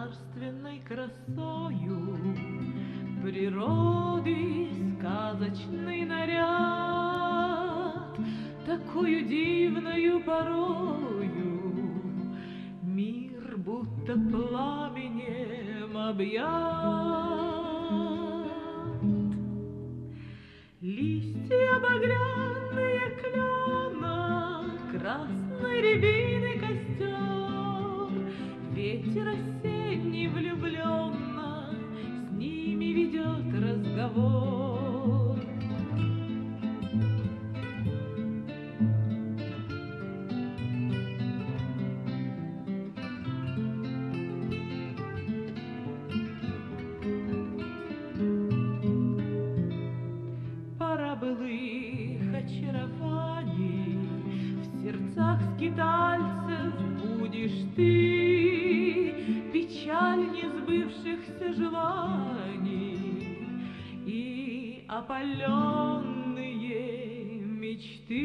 царственной красою природы сказочный наряд, такую дивною порою мир будто пламенем объят. Листья багряные клена, красной рябины костер, ветер осенний влюбленно с ними ведет разговор. Пора былых очарований в сердцах скитальцев будешь ты, печаль несбывшихся желаний и опаленные мечты.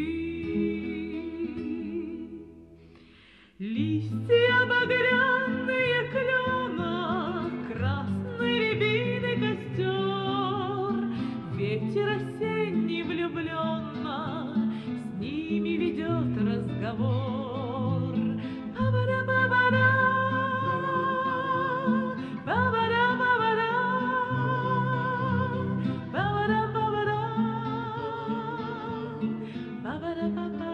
Листья багряные клена, красной рябины костер, ветер осенний влюбленно с ними ведет разговор. Ба-ба-да-ба-ба-да, ба-ба-да-ба-ба-да, ба-ба-да-ба-ба-да, ба-ба-да-ба-ба.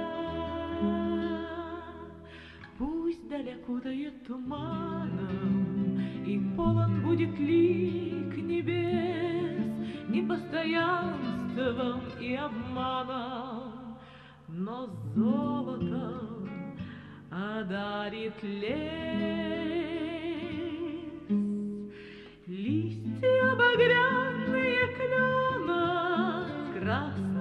Пусть даль окутает туманом, и полон будет лик небес непостоянством и обманом, но золотом одарит лес. Листья багряные клена, красные